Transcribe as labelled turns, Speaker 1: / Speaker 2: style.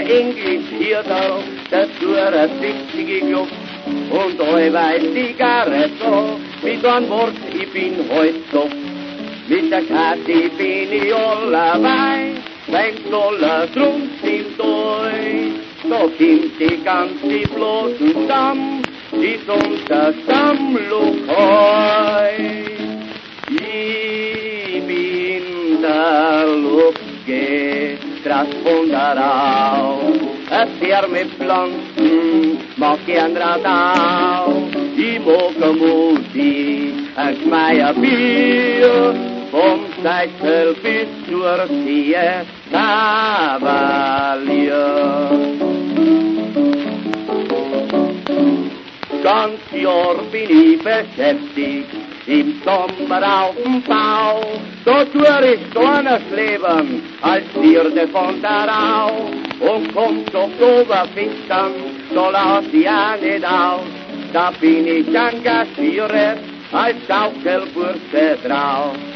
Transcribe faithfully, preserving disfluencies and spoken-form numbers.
Speaker 1: Englisch hier da, das tut das wichtige Glück. Und eu weiß Zigaretto, mit ein Wort, ich bin heut so. Mit der Kathi bin ich allerweil, fängt alle drum sind durch. So kommt die ganze bloßen Stamm, ist unser Stammlokal. Ich bin der Luftge, krass von der Rau. Es wär mit Pflanzen, mag gern Radau. Ich mag Musik, ein Schmeier Bier, vom Seichel bis zur See, Kavalier. Ganz Jahr bin ich beschäftigt, im Sommer auf dem Bau. So tue ich kleines Leben, als Vierte von der Rau. Und kommt Oktober fistern, so lass ich ja nicht aus. Da bin ich engagiert, als Schaukelbursche drauf.